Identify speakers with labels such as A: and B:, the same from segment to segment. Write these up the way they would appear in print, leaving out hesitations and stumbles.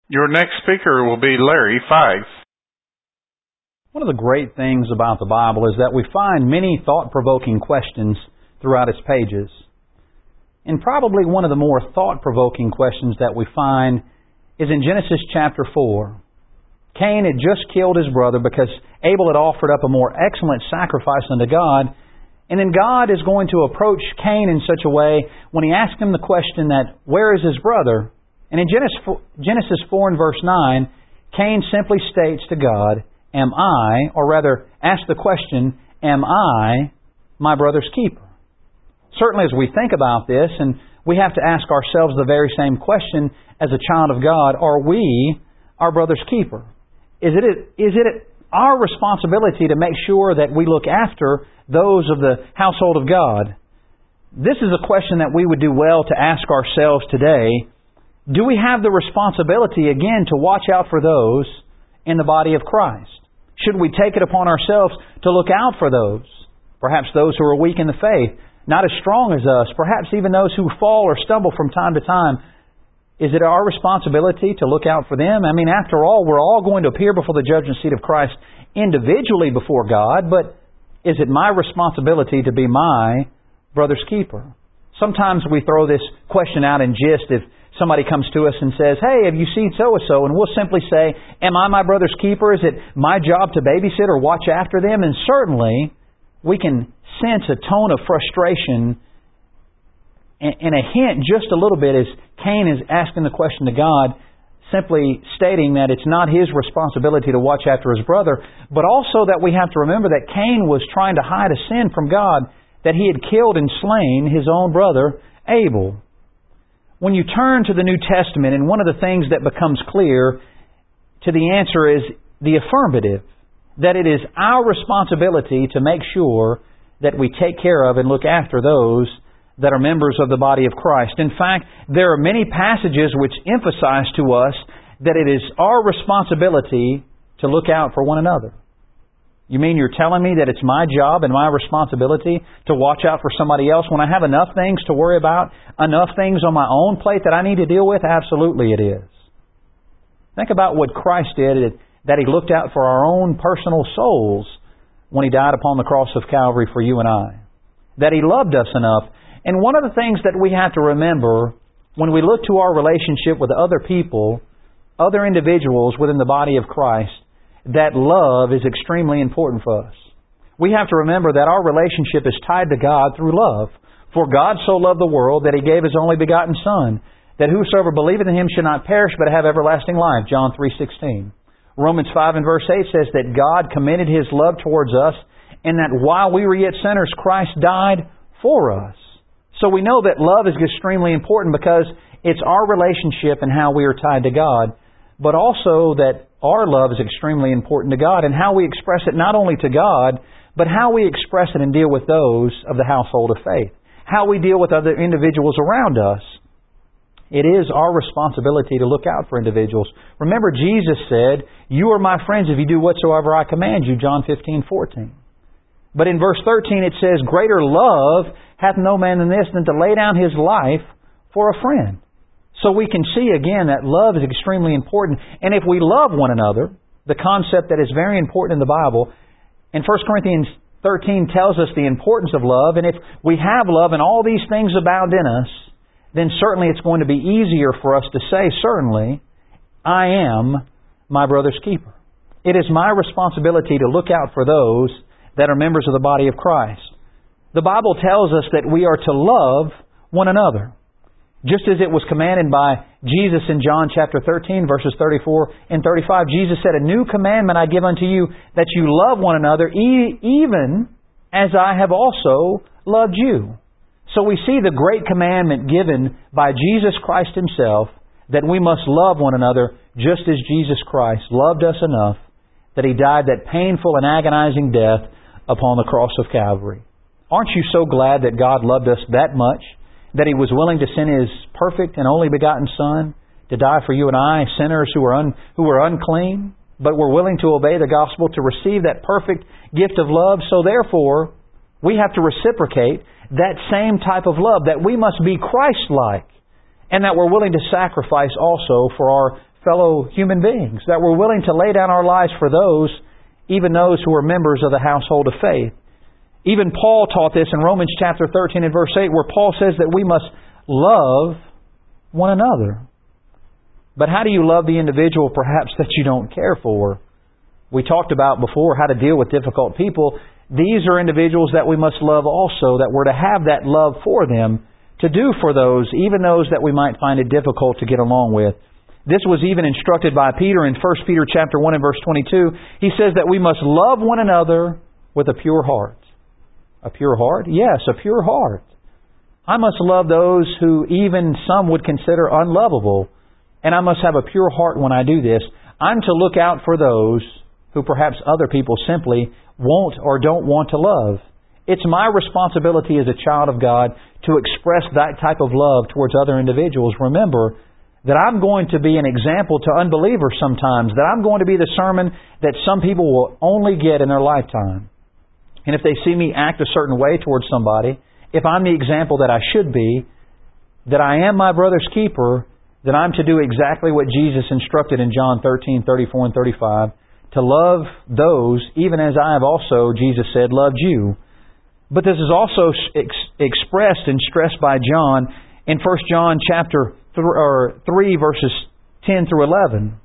A: Your next speaker will be Larry Fife.
B: One of the great things about the Bible is that we find many thought-provoking questions throughout its pages. And probably one of the more thought-provoking questions that we find is in Genesis chapter 4. Cain had just killed his brother because Abel had offered up a more excellent sacrifice unto God. And then God is going to approach Cain in such a way when he asks him the question that, where is his brother? And in Genesis 4 and verse 9, Cain simply states to God, am I, or rather asks the question, am I my brother's keeper? Certainly as we think about this, and we have to ask ourselves the very same question as a child of God, are we our brother's keeper? Is it our responsibility to make sure that we look after those of the household of God? This is a question that we would do well to ask ourselves today. Do we have the responsibility, again, to watch out for those in the body of Christ? Should we take it upon ourselves to look out for those? Perhaps those who are weak in the faith, not as strong as us, perhaps even those who fall or stumble from time to time. Is it our responsibility to look out for them? I mean, after all, we're all going to appear before the judgment seat of Christ individually before God, but is it my responsibility to be my brother's keeper? Sometimes we throw this question out in jest if somebody comes to us and says, hey, have you seen so-and-so? And we'll simply say, am I my brother's keeper? Is it my job to babysit or watch after them? And certainly, we can sense a tone of frustration and a hint just a little bit as Cain is asking the question to God, simply stating that it's not his responsibility to watch after his brother, but also that we have to remember that Cain was trying to hide a sin from God, that he had killed and slain his own brother, Abel. When you turn to the New Testament, and one of the things that becomes clear to the answer is the affirmative, that it is our responsibility to make sure that we take care of and look after those that are members of the body of Christ. In fact, there are many passages which emphasize to us that it is our responsibility to look out for one another. You mean you're telling me that it's my job and my responsibility to watch out for somebody else when I have enough things to worry about, enough things on my own plate that I need to deal with? Absolutely it is. Think about what Christ did, that He looked out for our own personal souls when He died upon the cross of Calvary for you and I. That He loved us enough. And one of the things that we have to remember when we look to our relationship with other people, other individuals within the body of Christ, that love is extremely important for us. We have to remember that our relationship is tied to God through love. For God so loved the world that He gave His only begotten Son, that whosoever believeth in Him should not perish but have everlasting life. John 3:16. Romans 5 and verse 8 says that God commended His love towards us, and that while we were yet sinners, Christ died for us. So we know that love is extremely important because it's our relationship and how we are tied to God, but also that our love is extremely important to God and how we express it not only to God, but how we express it and deal with those of the household of faith. How we deal with other individuals around us. It is our responsibility to look out for individuals. Remember, Jesus said, you are my friends if you do whatsoever I command you, John 15:14. But in verse 13 it says, greater love hath no man than this, than to lay down his life for a friend. So we can see again that love is extremely important. And if we love one another, the concept that is very important in the Bible, and 1 Corinthians 13 tells us the importance of love, and if we have love and all these things abound in us, then certainly it's going to be easier for us to say, certainly, I am my brother's keeper. It is my responsibility to look out for those that are members of the body of Christ. The Bible tells us that we are to love one another. Just as it was commanded by Jesus in John chapter 13, verses 34 and 35, Jesus said, a new commandment I give unto you, that you love one another, even as I have also loved you. So we see the great commandment given by Jesus Christ Himself, that we must love one another just as Jesus Christ loved us enough that He died that painful and agonizing death upon the cross of Calvary. Aren't you so glad that God loved us that much? That He was willing to send His perfect and only begotten Son to die for you and I, sinners who were unclean, but were willing to obey the gospel to receive that perfect gift of love. So therefore, we have to reciprocate that same type of love, that we must be Christ-like, and that we're willing to sacrifice also for our fellow human beings, that we're willing to lay down our lives for those, even those who are members of the household of faith. Even Paul taught this in Romans chapter 13 and verse 8, where Paul says that we must love one another. But how do you love the individual perhaps that you don't care for? We talked about before how to deal with difficult people. These are individuals that we must love also, that we're to have that love for them, to do for those, even those that we might find it difficult to get along with. This was even instructed by Peter in 1 Peter chapter 1 and verse 22. He says that we must love one another with a pure heart. A pure heart? Yes, a pure heart. I must love those who even some would consider unlovable. And I must have a pure heart when I do this. I'm to look out for those who perhaps other people simply won't or don't want to love. It's my responsibility as a child of God to express that type of love towards other individuals. Remember that I'm going to be an example to unbelievers sometimes, that I'm going to be the sermon that some people will only get in their lifetime. And if they see me act a certain way towards somebody, if I'm the example that I should be, that I am my brother's keeper, then I'm to do exactly what Jesus instructed in John 13:34 and 35, to love those, even as I have also, Jesus said, loved you. But this is also expressed and stressed by John in 1 John chapter 3, verses 10 through 11.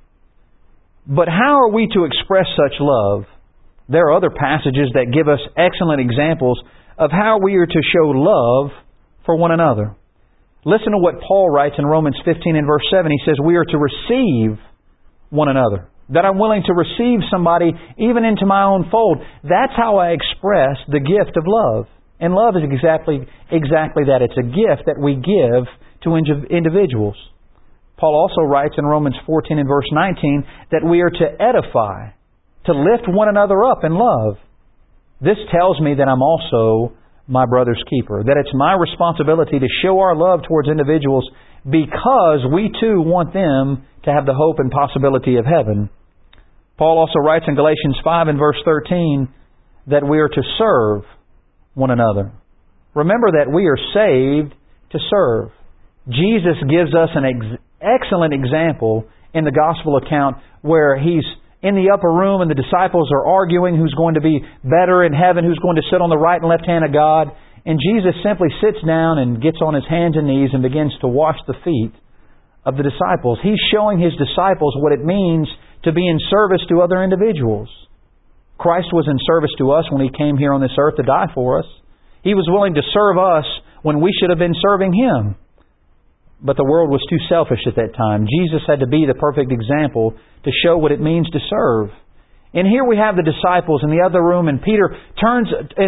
B: But how are we to express such love? There are other passages that give us excellent examples of how we are to show love for one another. Listen to what Paul writes in Romans 15 and verse 7. He says, we are to receive one another. That I'm willing to receive somebody even into my own fold. That's how I express the gift of love. And love is exactly that. It's a gift that we give to individuals. Paul also writes in Romans 14 and verse 19 that we are to edify, to lift one another up in love. This tells me that I'm also my brother's keeper. That it's my responsibility to show our love towards individuals because we too want them to have the hope and possibility of heaven. Paul also writes in Galatians 5 and verse 13 that we are to serve one another. Remember that we are saved to serve. Jesus gives us an excellent example in the gospel account where He's in the upper room and the disciples are arguing who's going to be better in heaven, who's going to sit on the right and left hand of God. And Jesus simply sits down and gets on His hands and knees and begins to wash the feet of the disciples. He's showing His disciples what it means to be in service to other individuals. Christ was in service to us when He came here on this earth to die for us. He was willing to serve us when we should have been serving Him. But the world was too selfish at that time. Jesus had to be the perfect example to show what it means to serve. And here we have the disciples in the other room, and Peter turns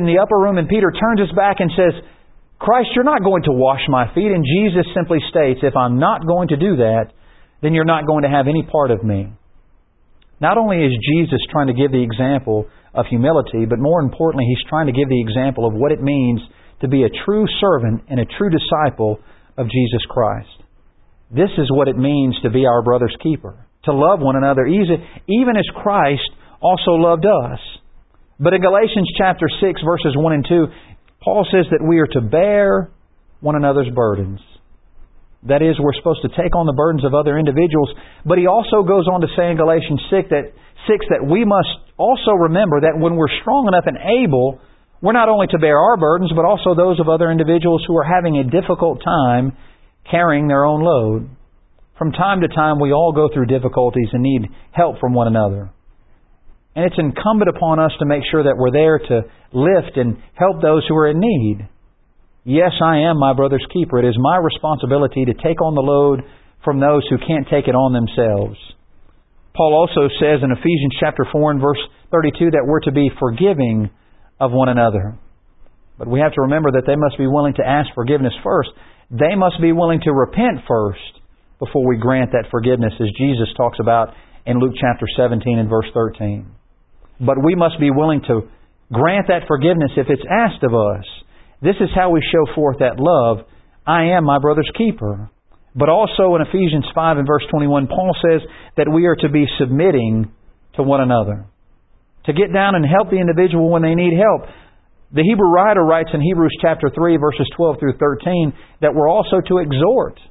B: his back and says, Christ, you're not going to wash my feet. And Jesus simply states, if I'm not going to do that, then you're not going to have any part of me. Not only is Jesus trying to give the example of humility, but more importantly, He's trying to give the example of what it means to be a true servant and a true disciple of Jesus Christ. This is what it means to be our brother's keeper. To love one another, even as Christ also loved us. But in Galatians chapter 6, verses 1 and 2, Paul says that we are to bear one another's burdens. That is, we're supposed to take on the burdens of other individuals. But he also goes on to say in Galatians 6 that we must also remember that when we're strong enough and able, we're not only to bear our burdens, but also those of other individuals who are having a difficult time carrying their own load. From time to time, we all go through difficulties and need help from one another. And it's incumbent upon us to make sure that we're there to lift and help those who are in need. Yes, I am my brother's keeper. It is my responsibility to take on the load from those who can't take it on themselves. Paul also says in Ephesians chapter 4 and verse 32 that we're to be forgiving of one another. But we have to remember that they must be willing to ask forgiveness first. They must be willing to repent first before we grant that forgiveness, as Jesus talks about in Luke chapter 17 and verse 13. But we must be willing to grant that forgiveness if it's asked of us. This is how we show forth that love. I am my brother's keeper. But also in Ephesians 5 and verse 21, Paul says that we are to be submitting to one another. To get down and help the individual when they need help. The Hebrew writer writes in Hebrews chapter 3 verses 12 through 13 that we're also to exhort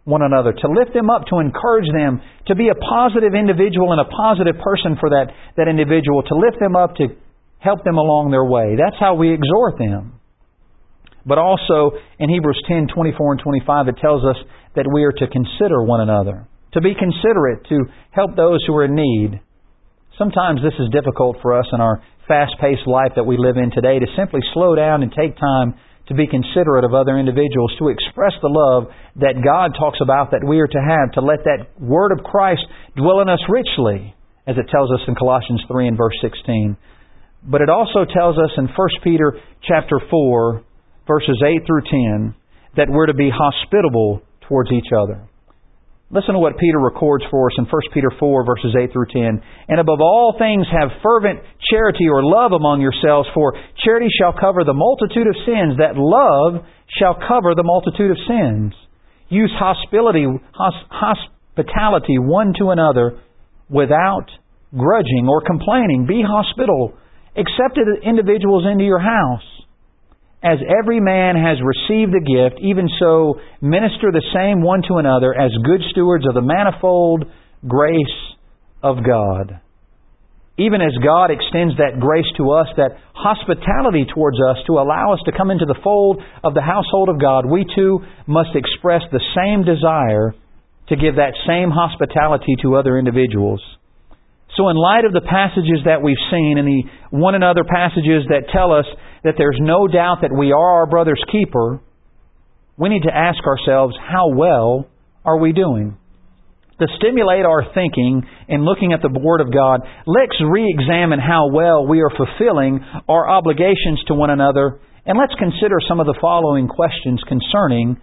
B: one another, to lift them up, to encourage them, to be a positive individual and a positive person for that individual, to lift them up, to help them along their way. That's how we exhort them. But also in Hebrews 10:24 and 25, it tells us that we are to consider one another, to be considerate, to help those who are in need. Sometimes this is difficult for us in our fast-paced life that we live in today, to simply slow down and take time to be considerate of other individuals, to express the love that God talks about that we are to have, to let that Word of Christ dwell in us richly, as it tells us in Colossians 3 and verse 16. But it also tells us in 1 Peter chapter 4, verses 8 through 10, that we're to be hospitable towards each other. Listen to what Peter records for us in 1 Peter 4, verses 8 through 10. And above all things have fervent charity or love among yourselves, for charity shall cover the multitude of sins, that love shall cover the multitude of sins. Use hospitality one to another without grudging or complaining. Be hospitable. Accept individuals into your house. As every man has received a gift, even so minister the same one to another as good stewards of the manifold grace of God. Even as God extends that grace to us, that hospitality towards us to allow us to come into the fold of the household of God, we too must express the same desire to give that same hospitality to other individuals. So in light of the passages that we've seen and the one another passages that tell us that there's no doubt that we are our brother's keeper, we need to ask ourselves, how well are we doing? To stimulate our thinking in looking at the Word of God, let's re-examine how well we are fulfilling our obligations to one another, and let's consider some of the following questions concerning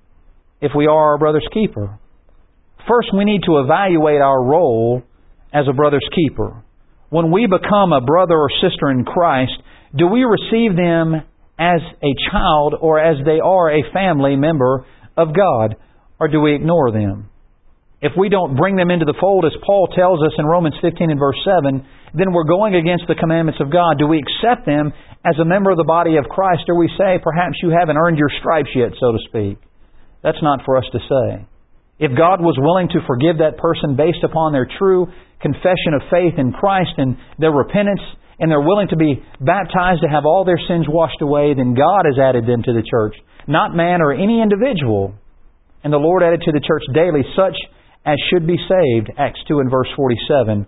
B: if we are our brother's keeper. First, we need to evaluate our role as a brother's keeper. When we become a brother or sister in Christ, do we receive them as a child or as they are a family member of God? Or do we ignore them? If we don't bring them into the fold, as Paul tells us in Romans 15 and verse 7, then we're going against the commandments of God. Do we accept them as a member of the body of Christ? Or we say, perhaps you haven't earned your stripes yet, so to speak. That's not for us to say. If God was willing to forgive that person based upon their true confession of faith in Christ and their repentance, and they're willing to be baptized to have all their sins washed away, then God has added them to the church, not man or any individual. And the Lord added to the church daily such as should be saved, Acts 2 and verse 47.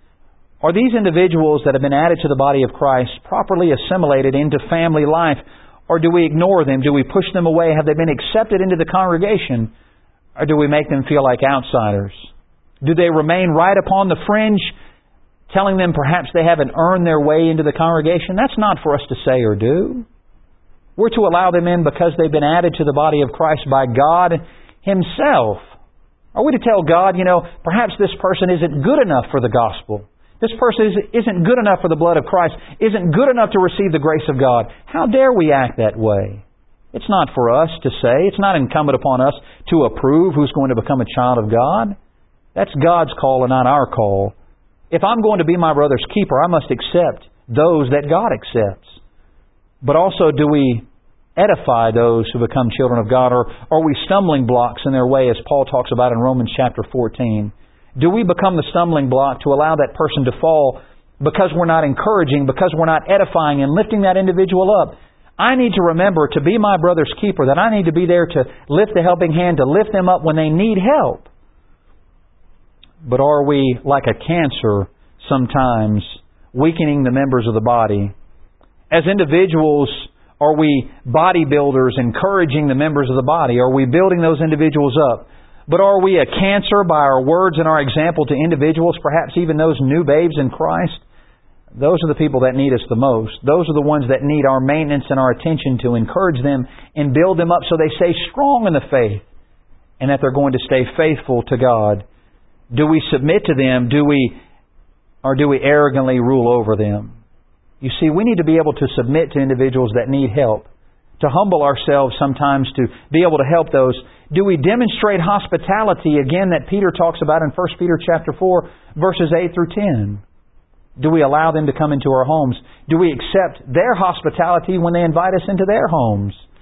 B: Are these individuals that have been added to the body of Christ properly assimilated into family life, or do we ignore them? Do we push them away? Have they been accepted into the congregation, or do we make them feel like outsiders? Do they remain right upon the fringe, telling them perhaps they haven't earned their way into the congregation? That's not for us to say or do. We're to allow them in because they've been added to the body of Christ by God Himself. Are we to tell God, perhaps this person isn't good enough for the gospel? This person isn't good enough for the blood of Christ, isn't good enough to receive the grace of God. How dare we act that way? It's not for us to say. It's not incumbent upon us to approve who's going to become a child of God. That's God's call and not our call. If I'm going to be my brother's keeper, I must accept those that God accepts. But also, do we edify those who become children of God, or are we stumbling blocks in their way, as Paul talks about in Romans chapter 14? Do we become the stumbling block to allow that person to fall because we're not encouraging, because we're not edifying and lifting that individual up? I need to remember to be my brother's keeper, that I need to be there to lift the helping hand, to lift them up when they need help. But are we like a cancer sometimes, weakening the members of the body? As individuals, are we bodybuilders encouraging the members of the body? Are we building those individuals up? But are we a cancer by our words and our example to individuals, perhaps even those new babes in Christ? Those are the people that need us the most. Those are the ones that need our maintenance and our attention to encourage them and build them up so they stay strong in the faith and that they're going to stay faithful to God. Do we submit to them? Do we arrogantly rule over them? You see, we need to be able to submit to individuals that need help, to humble ourselves sometimes to be able to help those. Do we demonstrate hospitality, again, that Peter talks about in 1 Peter chapter 4, verses 8 through 10? Do we allow them to come into our homes? Do we accept their hospitality when they invite us into their homes?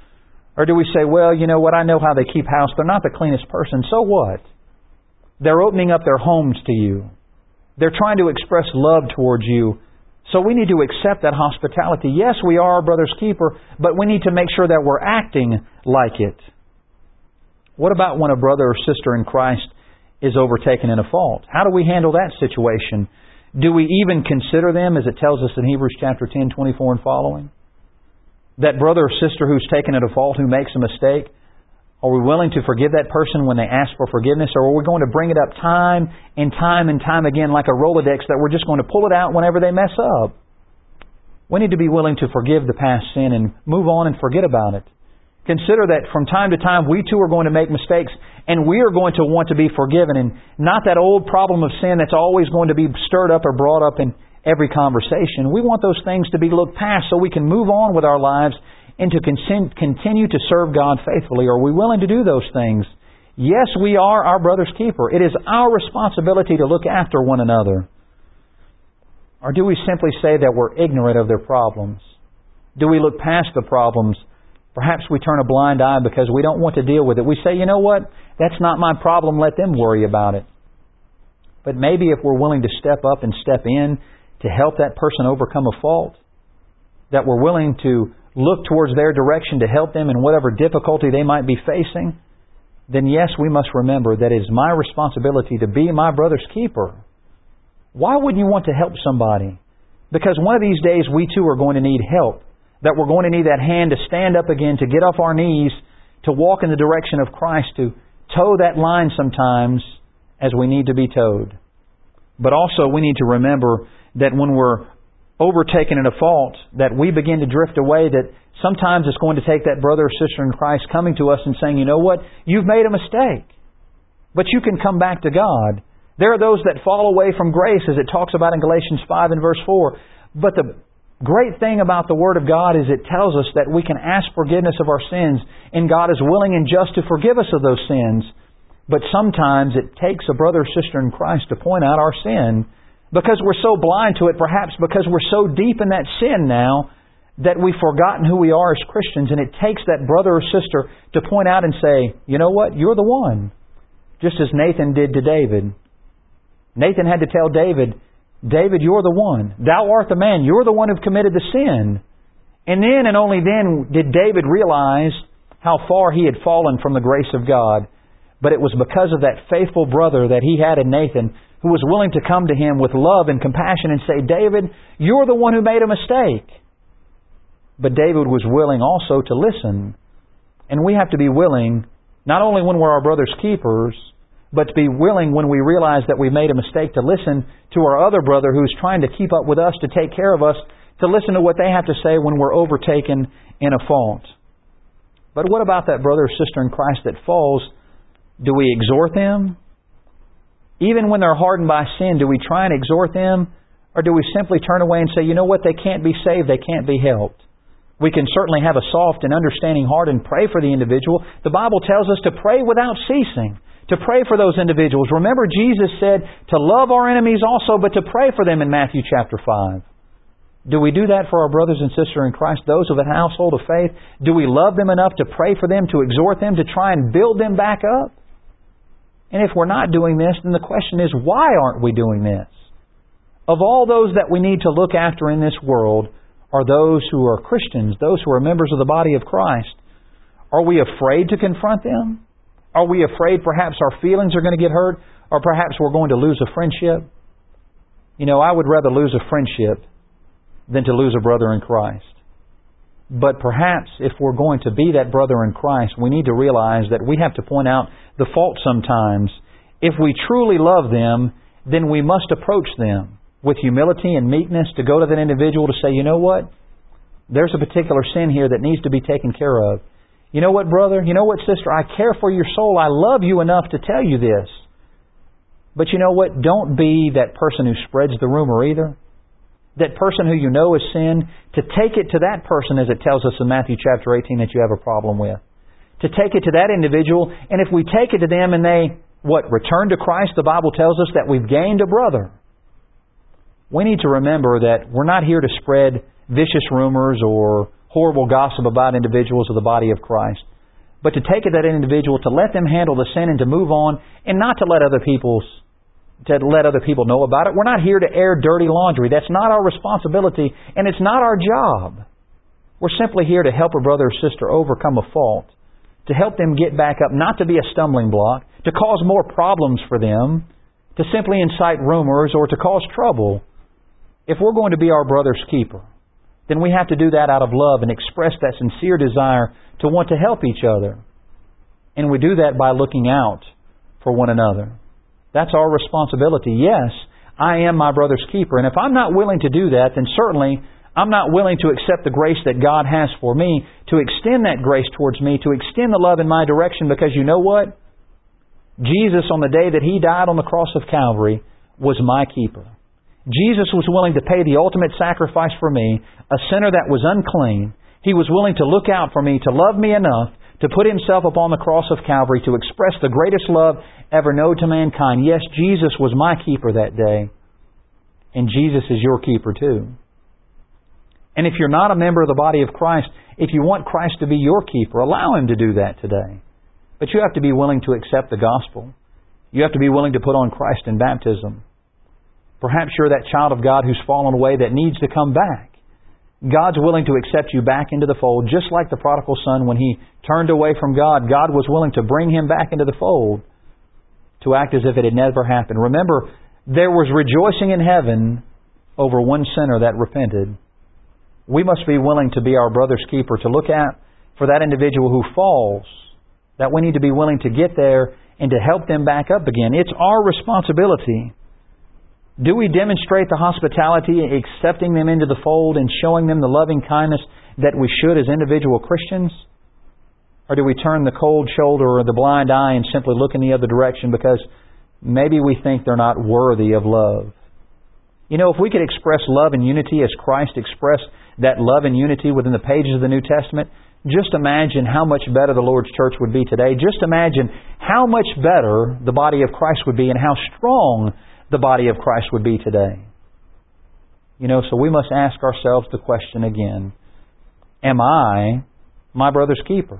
B: Or do we say, well, you know what, I know how they keep house. They're not the cleanest person. So what? They're opening up their homes to you. They're trying to express love towards you. So we need to accept that hospitality. Yes, we are our brother's keeper, but we need to make sure that we're acting like it. What about when a brother or sister in Christ is overtaken in a fault? How do we handle that situation? Do we even consider them, as it tells us in Hebrews chapter 10, 24 and following? That brother or sister who's taken at a fault, who makes a mistake, are we willing to forgive that person when they ask for forgiveness? Or are we going to bring it up time and time and time again like a Rolodex that we're just going to pull it out whenever they mess up? We need to be willing to forgive the past sin and move on and forget about it. Consider that from time to time we too are going to make mistakes, and we are going to want to be forgiven, and not that old problem of sin that's always going to be stirred up or brought up in every conversation. We want those things to be looked past so we can move on with our lives and to continue to serve God faithfully. Are we willing to do those things? Yes, we are our brother's keeper. It is our responsibility to look after one another. Or do we simply say that we're ignorant of their problems? Do we look past the problems? Perhaps we turn a blind eye because we don't want to deal with it. We say, you know what? That's not my problem. Let them worry about it. But maybe if we're willing to step up and step in to help that person overcome a fault, that we're willing to look towards their direction to help them in whatever difficulty they might be facing, then yes, we must remember that it is my responsibility to be my brother's keeper. Why wouldn't you want to help somebody? Because one of these days we too are going to need help. That we're going to need that hand to stand up again, to get off our knees, to walk in the direction of Christ, to toe that line sometimes as we need to be towed. But also we need to remember that when we're overtaken in a fault, that we begin to drift away, that sometimes it's going to take that brother or sister in Christ coming to us and saying, you know what, you've made a mistake, but you can come back to God. There are those that fall away from grace, as it talks about in Galatians 5 and verse 4. But the great thing about the Word of God is it tells us that we can ask forgiveness of our sins, and God is willing and just to forgive us of those sins. But sometimes it takes a brother or sister in Christ to point out our sin, because we're so blind to it, perhaps because we're so deep in that sin now that we've forgotten who we are as Christians, and it takes that brother or sister to point out and say, you know what, you're the one. Just as Nathan did to David. Nathan had to tell David, David, you're the one. Thou art the man. You're the one who committed the sin. And then and only then did David realize how far he had fallen from the grace of God. But it was because of that faithful brother that he had in Nathan, who was willing to come to him with love and compassion and say, David, you're the one who made a mistake. But David was willing also to listen. And we have to be willing, not only when we're our brother's keepers, but to be willing when we realize that we made a mistake to listen to our other brother who's trying to keep up with us, to take care of us, to listen to what they have to say when we're overtaken in a fault. But what about that brother or sister in Christ that falls? Do we exhort them? Even when they're hardened by sin, do we try and exhort them? Or do we simply turn away and say, you know what, they can't be saved, they can't be helped? We can certainly have a soft and understanding heart and pray for the individual. The Bible tells us to pray without ceasing, to pray for those individuals. Remember, Jesus said to love our enemies also, but to pray for them in Matthew chapter 5. Do we do that for our brothers and sisters in Christ, those of a household of faith? Do we love them enough to pray for them, to exhort them, to try and build them back up? And if we're not doing this, then the question is, why aren't we doing this? Of all those that we need to look after in this world are those who are Christians, those who are members of the body of Christ. Are we afraid to confront them? Are we afraid perhaps our feelings are going to get hurt? Or perhaps we're going to lose a friendship? You know, I would rather lose a friendship than to lose a brother in Christ. But perhaps if we're going to be that brother in Christ, we need to realize that we have to point out the fault sometimes. If we truly love them, then we must approach them with humility and meekness to go to that individual to say, you know what? There's a particular sin here that needs to be taken care of. You know what, brother? You know what, sister? I care for your soul. I love you enough to tell you this. But you know what? Don't be that person who spreads the rumor either. That person who you know has sinned, to take it to that person, as it tells us in Matthew chapter 18 that you have a problem with. To take it to that individual, and if we take it to them and they, return to Christ, the Bible tells us that we've gained a brother. We need to remember that we're not here to spread vicious rumors or horrible gossip about individuals of the body of Christ. But to take that individual, to let them handle the sin and to move on, and not to let other people know about it. We're not here to air dirty laundry. That's not our responsibility, and it's not our job. We're simply here to help a brother or sister overcome a fault, to help them get back up, not to be a stumbling block, to cause more problems for them, to simply incite rumors or to cause trouble. If we're going to be our brother's keeper, then we have to do that out of love and express that sincere desire to want to help each other. And we do that by looking out for one another. That's our responsibility. Yes, I am my brother's keeper. And if I'm not willing to do that, then certainly I'm not willing to accept the grace that God has for me, to extend that grace towards me, to extend the love in my direction, because you know what? Jesus, on the day that He died on the cross of Calvary, was my keeper. Jesus was willing to pay the ultimate sacrifice for me, a sinner that was unclean. He was willing to look out for me, to love me enough, to put Himself upon the cross of Calvary, to express the greatest love ever known to mankind. Yes, Jesus was my keeper that day. And Jesus is your keeper too. And if you're not a member of the body of Christ, if you want Christ to be your keeper, allow Him to do that today. But you have to be willing to accept the gospel. You have to be willing to put on Christ in baptism. Perhaps you're that child of God who's fallen away that needs to come back. God's willing to accept you back into the fold, just like the prodigal son when he turned away from God. God was willing to bring him back into the fold to act as if it had never happened. Remember, there was rejoicing in heaven over one sinner that repented. We must be willing to be our brother's keeper, to look out for that individual who falls, that we need to be willing to get there and to help them back up again. It's our responsibility. Do we demonstrate the hospitality, accepting them into the fold and showing them the loving kindness that we should as individual Christians? Or do we turn the cold shoulder or the blind eye and simply look in the other direction because maybe we think they're not worthy of love? You know, if we could express love and unity as Christ expressed that love and unity within the pages of the New Testament, just imagine how much better the Lord's church would be today. Just imagine how much better the body of Christ would be and how strong the body of Christ would be today. You know, so we must ask ourselves the question again, am I my brother's keeper?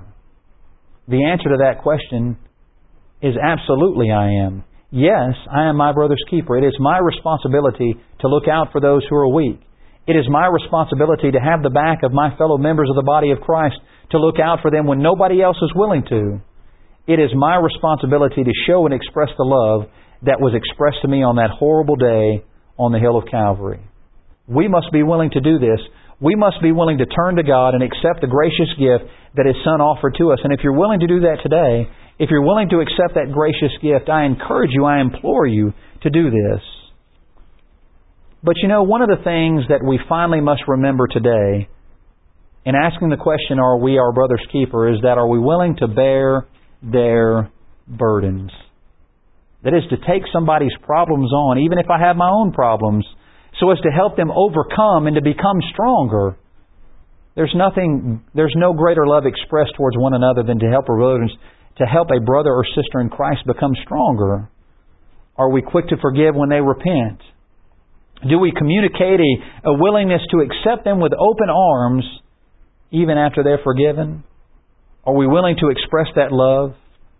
B: The answer to that question is absolutely I am. Yes, I am my brother's keeper. It is my responsibility to look out for those who are weak. It is my responsibility to have the back of my fellow members of the body of Christ, to look out for them when nobody else is willing to. It is my responsibility to show and express the love that was expressed to me on that horrible day on the hill of Calvary. We must be willing to do this. We must be willing to turn to God and accept the gracious gift that His Son offered to us. And if you're willing to do that today, if you're willing to accept that gracious gift, I encourage you, I implore you to do this. But you know, one of the things that we finally must remember today, in asking the question, are we our brother's keeper, is that are we willing to bear their burdens? That is, to take somebody's problems on, even if I have my own problems, so as to help them overcome and to become stronger. There's no greater love expressed towards one another than to help a brother or sister in Christ become stronger. Are we quick to forgive when they repent? Do we communicate a willingness to accept them with open arms even after they're forgiven? Are we willing to express that love?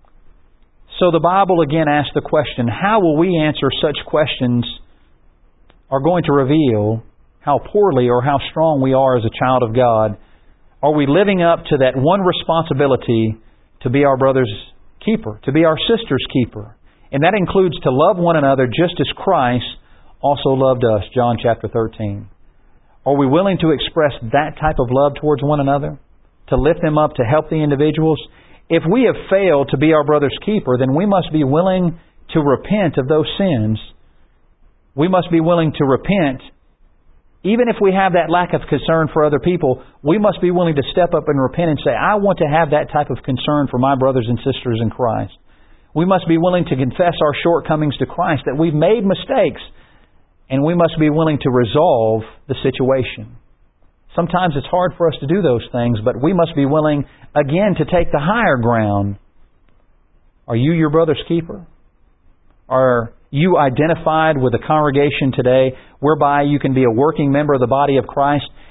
B: So the Bible again asks the question, how will we answer such questions are going to reveal how poorly or how strong we are as a child of God. Are we living up to that one responsibility to be our brother's keeper, to be our sister's keeper? And that includes to love one another just as Christ also loved us, John chapter 13. Are we willing to express that type of love towards one another? To lift them up, to help the individuals? If we have failed to be our brother's keeper, then we must be willing to repent of those sins. We must be willing to repent. Even if we have that lack of concern for other people, we must be willing to step up and repent and say, I want to have that type of concern for my brothers and sisters in Christ. We must be willing to confess our shortcomings to Christ, that we've made mistakes, and we must be willing to resolve the situation. Sometimes it's hard for us to do those things, but we must be willing, again, to take the higher ground. Are you your brother's keeper? Are you identified with a congregation today whereby you can be a working member of the body of Christ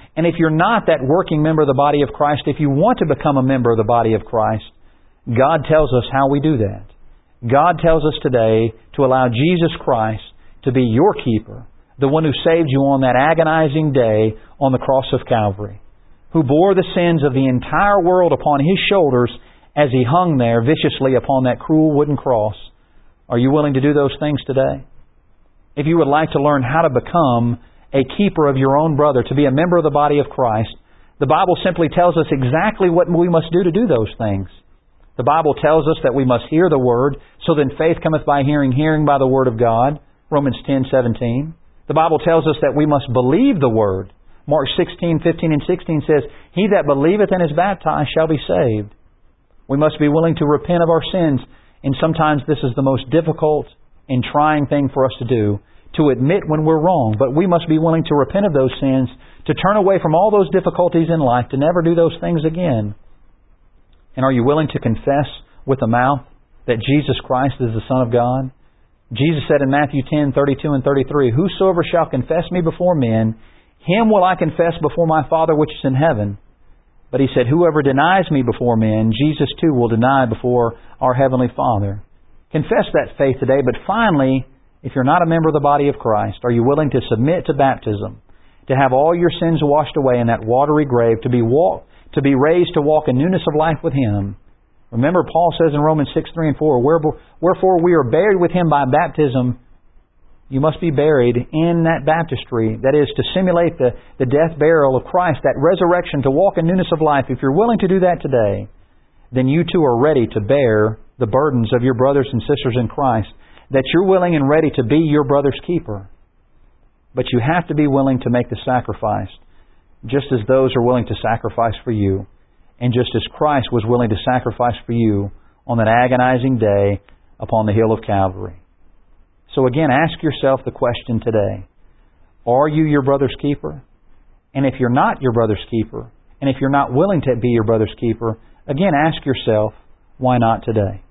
B: And if you're not that working member of the body of Christ, if you want to become a member of the body of Christ, God tells us how we do that. God tells us today to allow Jesus Christ to be your keeper, the one who saved you on that agonizing day on the cross of Calvary, who bore the sins of the entire world upon His shoulders as He hung there viciously upon that cruel wooden cross. Are you willing to do those things today? If you would like to learn how to become a keeper of your own brother, to be a member of the body of Christ, the Bible simply tells us exactly what we must do to do those things. The Bible tells us that we must hear the Word, so then faith cometh by hearing, hearing by the Word of God, Romans 10:17. The Bible tells us that we must believe the Word. Mark 16:15 and 16 says, He that believeth and is baptized shall be saved. We must be willing to repent of our sins, and sometimes this is the most difficult and trying thing for us to do, to admit when we're wrong. But we must be willing to repent of those sins, to turn away from all those difficulties in life, to never do those things again. And are you willing to confess with the mouth that Jesus Christ is the Son of God? Jesus said in Matthew 10:32 and 33, Whosoever shall confess me before men, him will I confess before my Father which is in heaven. But He said, Whoever denies me before men, Jesus too will deny before our Heavenly Father. Confess that faith today. But finally, if you're not a member of the body of Christ, are you willing to submit to baptism, to have all your sins washed away in that watery grave, to be raised to walk in newness of life with Him? Remember, Paul says in Romans 6:3 and 4, Wherefore we are buried with Him by baptism. You must be buried in that baptistry. That is, to simulate the death, burial of Christ, that resurrection, to walk in newness of life. If you're willing to do that today, then you too are ready to bear the burdens of your brothers and sisters in Christ, that you're willing and ready to be your brother's keeper. But you have to be willing to make the sacrifice, just as those are willing to sacrifice for you, and just as Christ was willing to sacrifice for you on that agonizing day upon the hill of Calvary. So again, ask yourself the question today, are you your brother's keeper? And if you're not your brother's keeper, and if you're not willing to be your brother's keeper, again, ask yourself, why not today?